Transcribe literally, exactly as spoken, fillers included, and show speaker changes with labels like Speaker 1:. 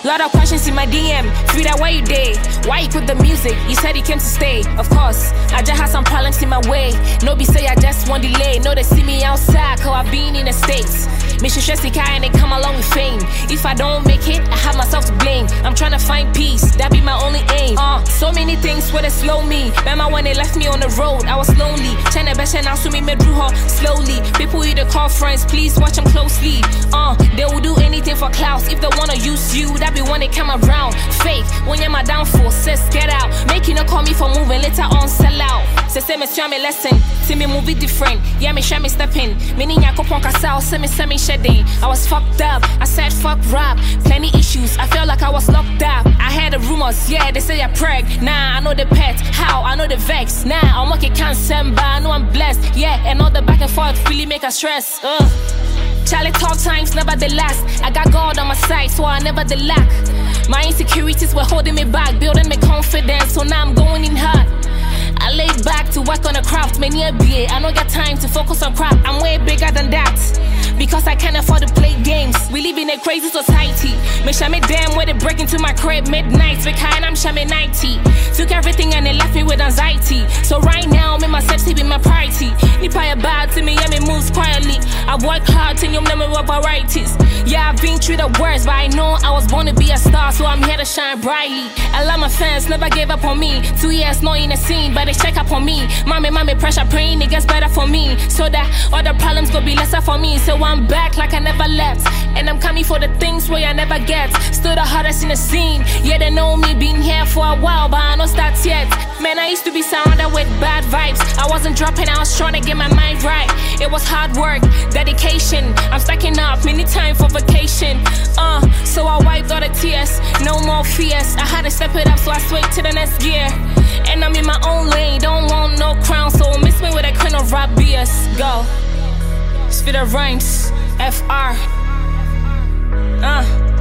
Speaker 1: Lot of questions in my D M. Free that why you day? Why you quit the music? You said he came to stay. Of course, I just had some problems in my way. No be say I just want delay. No, they see me outside, cause I been in the States. Mission stress the and they come along with fame. If I don't make it, I have myself to blame. I'm trying to find peace, that be my only aim. Uh, so many things where they slow me. Remember when they left me on the road, I was lonely. Trying to best and now so me made through her slowly. People either call friends, please watch them closely. Uh, they will do anything for clouds. If they wanna use you, that be when they come around. Fake, when you're my downfall, says get out. Make you not call me for moving, later on sell out. Say say me show me lesson, see me movie different. Yeah, me show me stepping. Meaning I go pon kasao, say me say me shedding. I was fucked up, I said fuck rap. Plenty issues, I felt like I was locked up. I heard the rumors, yeah, they say I preg. Nah, I know the pet, how, I know the vex. Nah, I'm okay, can't send, but I know I'm blessed. Yeah, and all the back and forth really make us stress. Ugh. Charlie talk times never the last. I got God on my side, so I never the lack. My insecurities were holding me back, building me confidence, so now I'm going in hard. I laid back to work on the craft, many a B A. I don't got time to focus on crap, I'm way bigger than that. Because I can't afford to play games. We live in a crazy society. Me shame damn where they break into my crib midnight. Because I'm shame ninety. Took everything and they left me with anxiety. So right now, me myself be my priority. Nipa bad to me, yeah, me moves quietly. I work hard till you never work varieties. Yeah, I've been through the worst, but I know I was born to be a star, so I'm here to shine brightly. I love my fans, never gave up on me. Two years not in the scene, but they check up on me. Mommy, mommy, pressure, praying it gets better for me, so that all the problems go be lesser for me. So I'm back like I never left, and I'm coming for the things where I never get. Still the hardest in the scene. Yeah, they know me, been here for a while, but I don't start yet. Man, I used to be surrounded with bad vibes. I wasn't dropping, I was trying to get my mind right. It was hard work, dedication. I'm stacking up, many time for vacation. Uh, so I wiped all the tears, no more fears. I had to step it up, so I switched to the next gear. And I'm in my own lane, don't want no crown, so miss me with a queen of rap B S. Go. Spit the rhymes, F R. Uh.